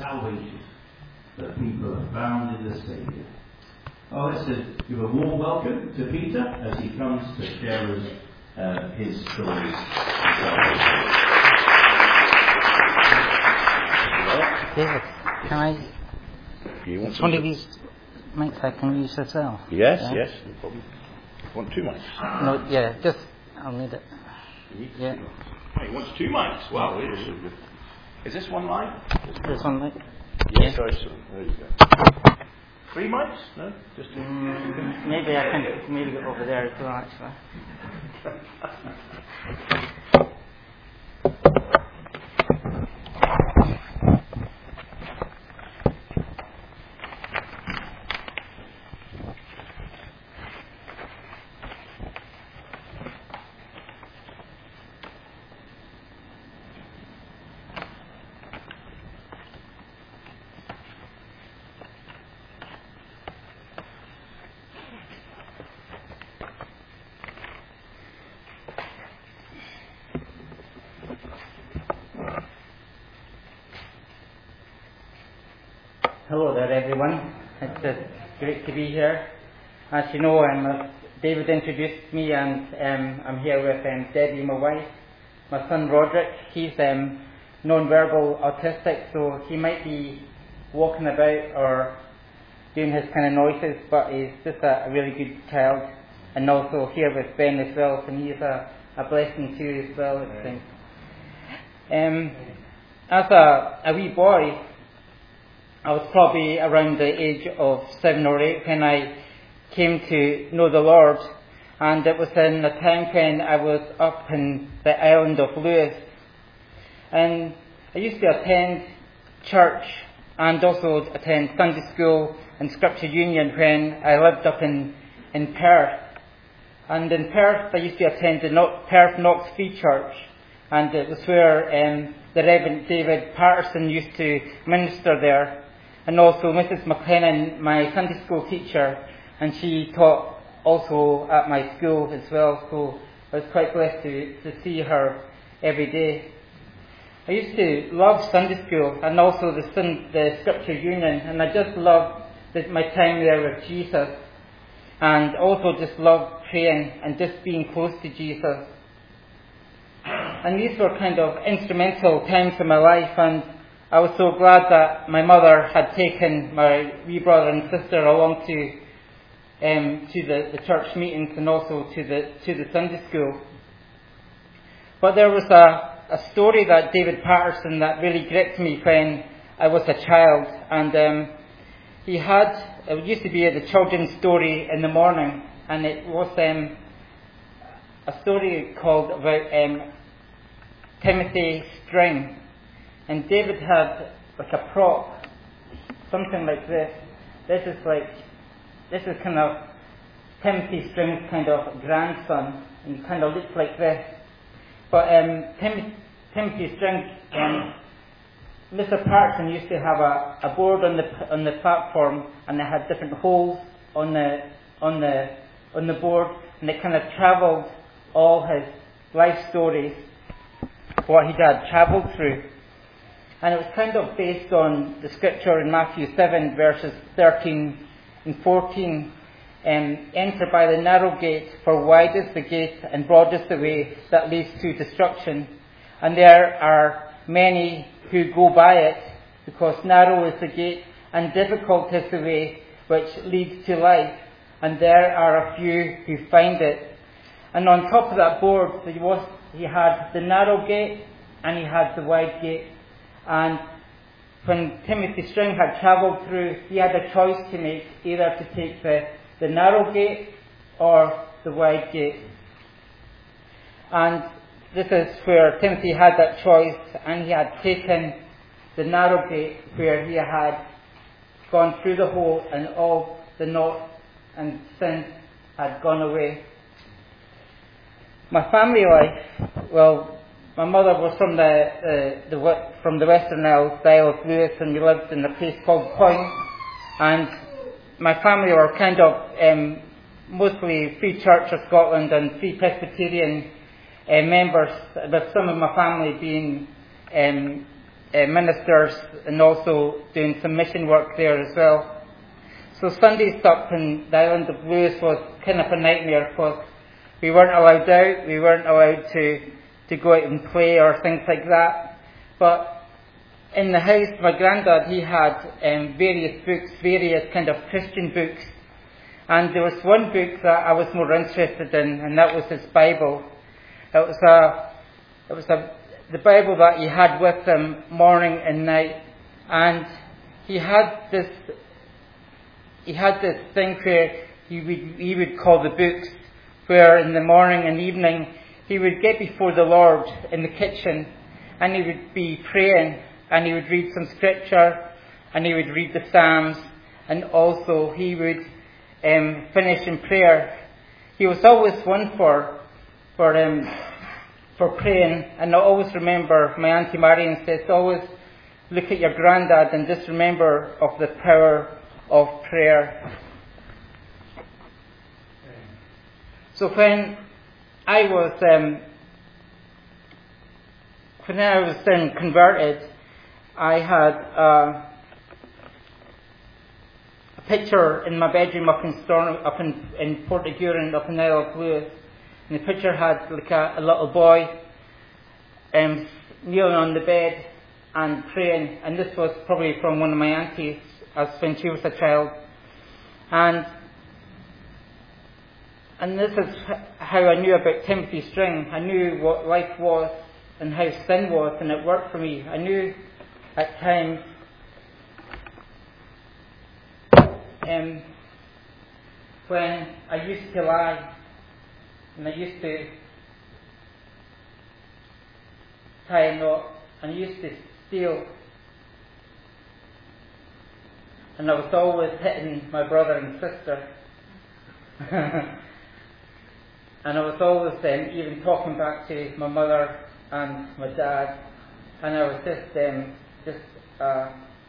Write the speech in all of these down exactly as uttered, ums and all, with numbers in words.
salvation that people are found in the Saviour. Oh, let's just give a warm welcome to Peter as he comes to share us uh, his story. David, can I? You want It's one of these mics I can use as well. Yes, yeah? yes, no problem. You want two mics? No, yeah, just I'll need it. You need Yeah. two. Oh, he wants two mics. Wow, it is. Is this one mic? This one mic. Yes, sorry, so there you go. Three mics? No, just two. Mm, maybe I can maybe go over there as well, actually. Hello there, everyone. It's uh, great to be here. As you know, um, uh, David introduced me, and um, I'm here with um, Debbie, my wife. My son Roderick, he's um, non-verbal autistic, so he might be walking about or doing his kind of noises, but he's just a, a really good child. And also here with Ben as well, and he's a, a blessing too as well. I think. Um, as a, a wee boy, I was probably around the age of seven or eight when I came to know the Lord, and it was in a time when I was up in the island of Lewis, and I used to attend church and also attend Sunday school and Scripture Union when I lived up in, in Perth. And in Perth I used to attend the no- Perth Knox Free Church, and it was where um, the Reverend David Patterson used to minister there. And also Missus McLennan, my Sunday school teacher, and she taught also at my school as well, so I was quite blessed to, to see her every day. I used to love Sunday school and also the, the Scripture Union, and I just loved the, my time there with Jesus, and also just loved praying and just being close to Jesus. And these were kind of instrumental times in my life, and I was so glad that my mother had taken my wee brother and sister along to um, to the, the church meetings and also to the to the Sunday school. But there was a, a story that David Patterson that really gripped me when I was a child, and um, he had it used to be the children's story in the morning, and it was um, a story called about um, Timothy String. And David had like a prop, something like this. This is like, this is kind of Timothy String's kind of grandson, and he kind of looks like this. But um, Tim, Timothy String, um, Mister Patterson used to have a, a board on the on the platform, and they had different holes on the on the on the board, and it kind of travelled all his life stories, what he had travelled through. And it was kind of based on the scripture in Matthew seven, verses thirteen and fourteen. Um, Enter by the narrow gate, for wide is the gate and broad is the way that leads to destruction. And there are many who go by it, because narrow is the gate and difficult is the way which leads to life. And there are a few who find it. And on top of that board, he, was, he had the narrow gate and he had the wide gate. And when Timothy String had travelled through, he had a choice to make, either to take the, the narrow gate or the wide gate. And this is where Timothy had that choice, and he had taken the narrow gate, where he had gone through the hole and all the knots and sin had gone away. My family life, well, my mother was from the, uh, the from the Western Isles, the Isle of Lewis, and we lived in a place called Point. And my family were kind of um, mostly Free Church of Scotland and Free Presbyterian uh, members, with some of my family being um, uh, ministers and also doing some mission work there as well. So Sundays up in the island of Lewis was kind of a nightmare because we weren't allowed out, we weren't allowed to, to go out and play or things like that. But in the house, my granddad, he had um, various books, various kind of Christian books. And there was one book that I was more interested in, and that was his Bible. It was a, it was a, the Bible that he had with him morning and night. And he had this, he had this thing where he would, he would call the books, where in the morning and evening he would get before the Lord in the kitchen, and he would be praying. And he would read some scripture, and he would read the Psalms, and also he would um, finish in prayer. He was always one for for um, for praying, and I always remember my Auntie Marion says, always look at your granddad and just remember of the power of prayer. So when I was um, when I was then converted, I had uh, a picture in my bedroom up in Storn, up in, in Portaguran, up in the Isle of Lewis. And the picture had like a, a little boy um, kneeling on the bed and praying. And this was probably from one of my aunties, as when she was a child. And and this is how I knew about Timothy String. I knew what life was and how sin was, and it worked for me. I knew at times um, when I used to lie and I used to tie a knot and I used to steal, and I was always hitting my brother and sister and I was always um, even talking back to my mother and my dad, and I was just um, just uh,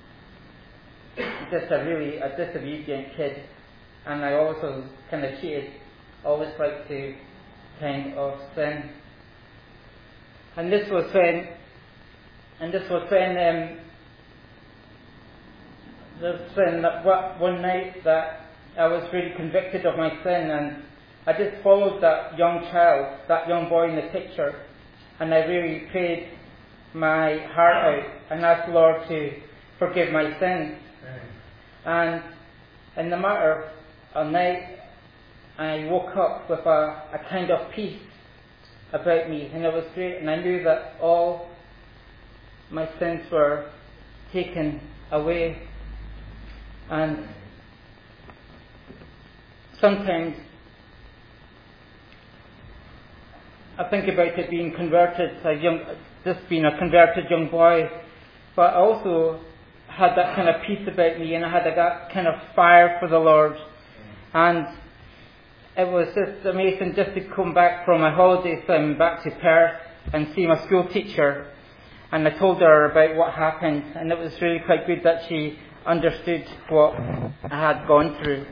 just a really a disobedient kid, and I also kind of cheated, always liked to kind of sin. And this was when, and this was when, um, this was when that one night that I was really convicted of my sin, and I just followed that young child, that young boy in the picture, and I really prayed my heart out and asked the Lord to forgive my sins. Right. And in the matter of a night, I woke up with a, a kind of peace about me, and it was great, and I knew that all my sins were taken away. And sometimes I think about it being converted, a young, just being a converted young boy, but I also had that kind of peace about me, and I had that kind of fire for the Lord. And it was just amazing just to come back from my holidays um, back to Perth and see my school teacher, and I told her about what happened, and it was really quite good that she understood what I had gone through.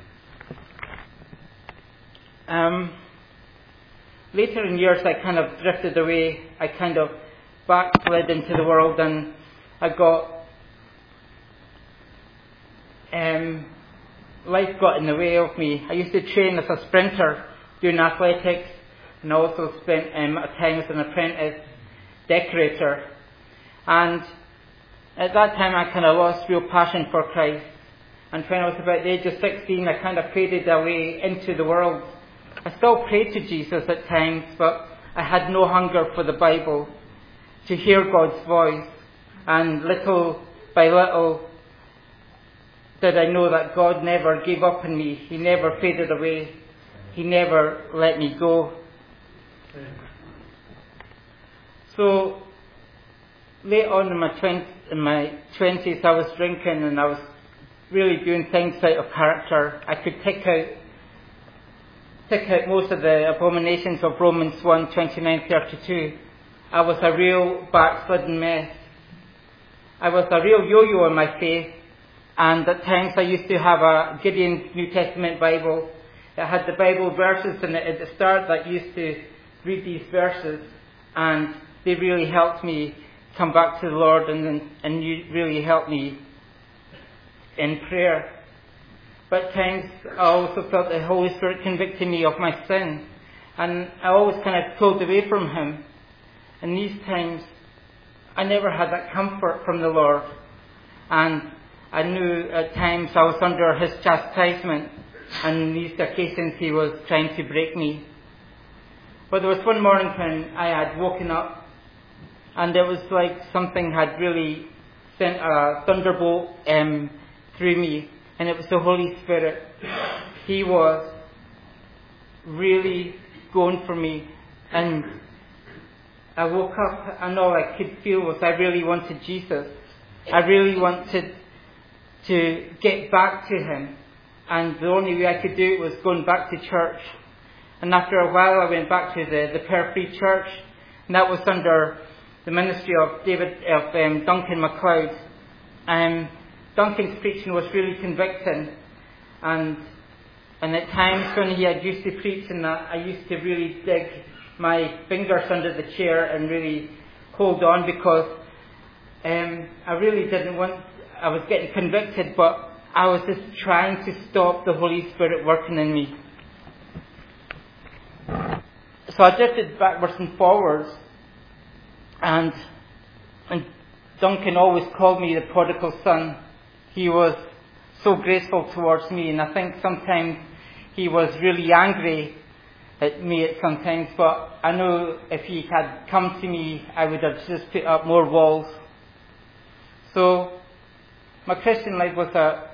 Um, later in years I kind of drifted away, I kind of backslid into the world, and I got um, life got in the way of me. I used to train as a sprinter, doing athletics, and I also spent um, a time as an apprentice decorator. And at that time I kind of lost real passion for Christ. And when I was about the age of sixteen, I kind of faded away into the world. I still prayed to Jesus at times, but I had no hunger for the Bible, to hear God's voice. And little by little did I know that God never gave up on me. He never faded away. He never let me go. So late on in my twenties, in my twenties, I was drinking, and I was really doing things out of character. I could pick out, pick out most of the abominations of Romans one, twenty-nine, thirty-two. I was a real backslidden mess. I was a real yo-yo in my faith, and at times I used to have a Gideon's New Testament Bible. It had the Bible verses in it at the start that used to read these verses, and they really helped me come back to the Lord, and and you really helped me in prayer. But at times I also felt the Holy Spirit convicting me of my sin, and I always kind of pulled away from Him. And these times I never had that comfort from the Lord, and I knew at times I was under His chastisement, and these occasions He was trying to break me. But there was one morning when I had woken up, and it was like something had really sent a thunderbolt um, through me, and it was the Holy Spirit. He was really going for me, and I woke up and all I could feel was I really wanted Jesus. I really wanted to get back to Him, and the only way I could do it was going back to church. And after a while I went back to the, the Purfleet Church, and that was under the ministry of David of um, Duncan MacLeod. Um, Duncan's preaching was really convicting, and and at times when he had used to preach and that, I used to really dig my fingers under the chair and really hold on, because um, I really didn't want, I was getting convicted, but I was just trying to stop the Holy Spirit working in me. So I drifted backwards and forwards, and, and Duncan always called me the prodigal son. He was so graceful towards me, and I think sometimes he was really angry at me at sometimes, but I know if he had come to me, I would have just put up more walls. So my Christian life was a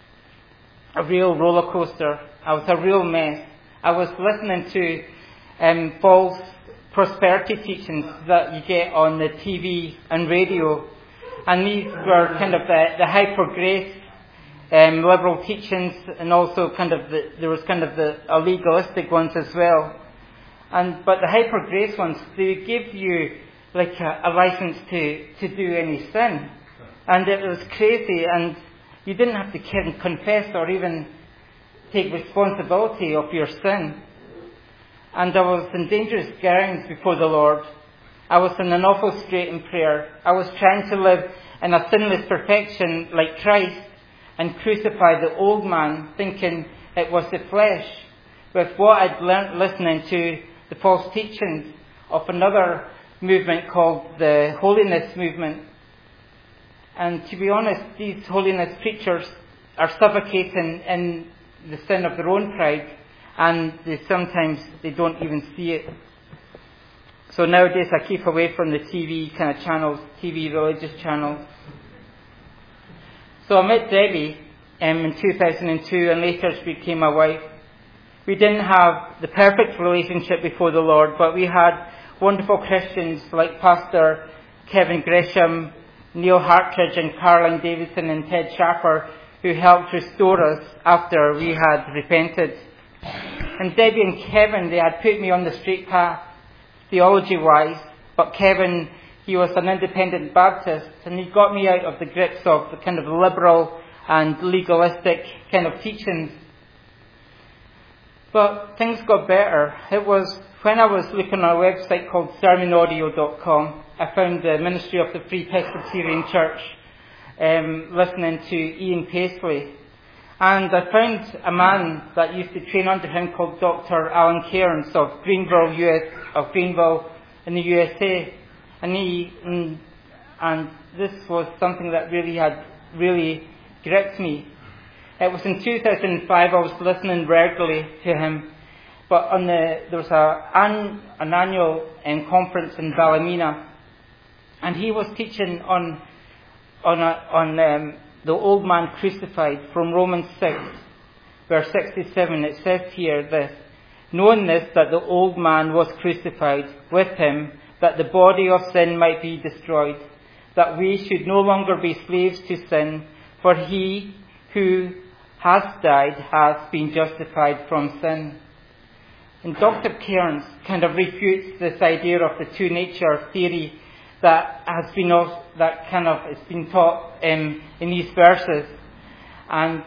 a real roller coaster. I was a real mess. I was listening to um, false prosperity teachings that you get on the T V and radio, and these were kind of the, the hyper grace um, liberal teachings, and also kind of the, there was kind of the uh, legalistic ones as well. And but the hyper grace ones, they give you like a, a license to to do any sin, and it was crazy, and you didn't have to confess or even take responsibility of your sin. And I was in dangerous grounds before the Lord. I was in an awful strait in prayer. I was trying to live in a sinless perfection like Christ and crucify the old man, thinking it was the flesh, with what I'd learnt listening to the false teachings of another movement called the Holiness Movement. And to be honest, these holiness preachers are suffocating in the sin of their own pride, and they sometimes they don't even see it. So nowadays I keep away from the T V kind of channels, T V religious channels. So I met Debbie um, in two thousand two, and later she became my wife. We didn't have the perfect relationship before the Lord, but we had wonderful Christians like Pastor Kevin Gresham, Neil Hartridge and Caroline Davidson and Ted Schaffer, who helped restore us after we had repented. And Debbie and Kevin, they had put me on the straight path, theology-wise, but Kevin, he was an independent Baptist, and he got me out of the grips of the kind of liberal and legalistic kind of teachings. But things got better. It was when I was looking on a website called sermon audio dot com, I found the ministry of the Free Presbyterian Church, um, listening to Ian Paisley. And I found a man that used to train under him called Doctor Alan Cairns of Greenville, U S, of Greenville in the U S A. And he, and, and this was something that really had really gripped me. It was in two thousand five I was listening regularly to him. But on the, there was a, an, an annual um, conference in Ballymena, and he was teaching on on a, on um, the old man crucified from Romans six, verse sixty-seven. It says here this: knowing this, that the old man was crucified with him, that the body of sin might be destroyed, that we should no longer be slaves to sin, for he who has died has been justified from sin. And Doctor Cairns kind of refutes this idea of the two nature theory that has been also, that kind of has been taught um, in these verses, and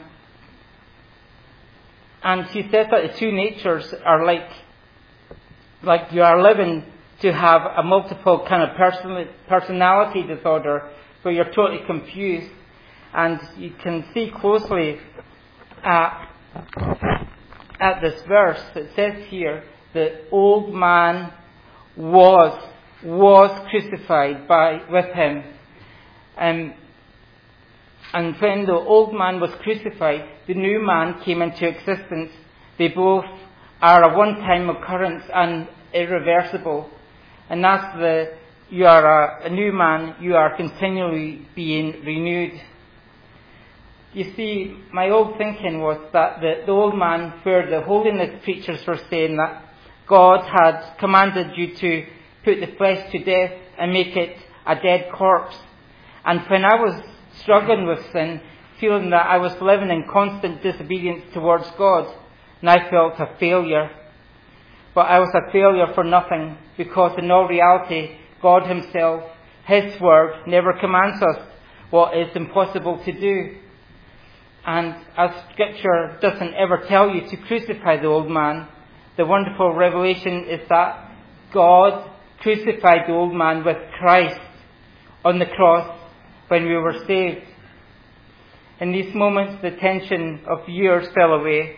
and she says that the two natures are like like you are living to have a multiple kind of person, personality disorder where you're totally confused. And you can see closely at, at this verse. It says here, the old man was was crucified by with him. Um, and when the old man was crucified, the new man came into existence. They both are a one-time occurrence and irreversible. And that's the, you are a, a new man, you are continually being renewed. You see, my old thinking was that the, the old man, where the holiness preachers were saying that God had commanded you to put the flesh to death and make it a dead corpse. And when I was struggling with sin, feeling that I was living in constant disobedience towards God, and I felt a failure. But I was a failure for nothing, because in all reality, God Himself, His Word, never commands us what is impossible to do. And as Scripture doesn't ever tell you to crucify the old man, the wonderful revelation is that God crucified the old man with Christ on the cross when we were saved. In these moments, the tension of years fell away.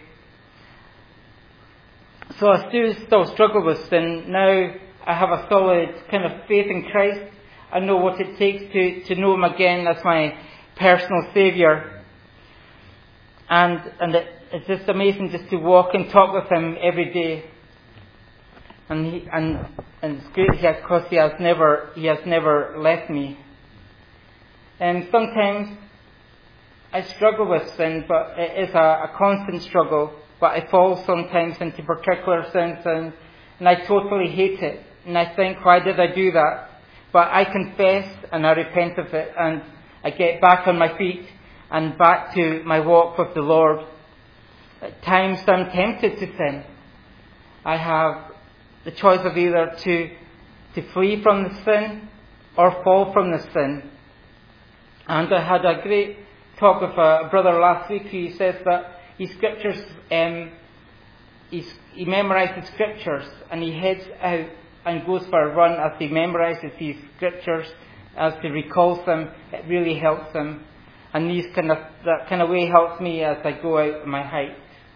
So I still, still struggle with sin. Now I have a solid kind of faith in Christ. I know what it takes to, to know Him again as my personal Saviour. And and it, it's just amazing just to walk and talk with Him every day. And he, and and it's great because He has never He has never left me. And sometimes I struggle with sin, but it is a, a constant struggle. But I fall sometimes into particular sins, and, and I totally hate it. And I think, why did I do that? But I confess and I repent of it, and I get back on my feet and back to my walk with the Lord. At times I'm tempted to sin. I have the choice of either to to flee from the sin or fall from the sin. And I had a great talk with a brother last week who says that he scriptures, um, he's, he memorizes scriptures, and he heads out and goes for a run as he memorizes these scriptures, as he recalls them. It really helps him, and these kind of that kind of way helps me as I go out on my hike.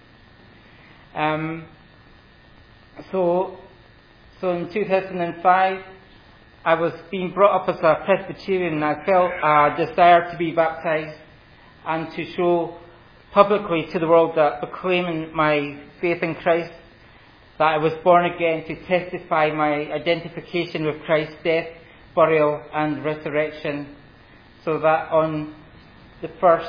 Um, so, so in two thousand five, I was being brought up as a Presbyterian, and I felt a desire to be baptized and to show publicly to the world that proclaiming my faith in Christ, that I was born again, to testify my identification with Christ's death, burial and resurrection, so that on the first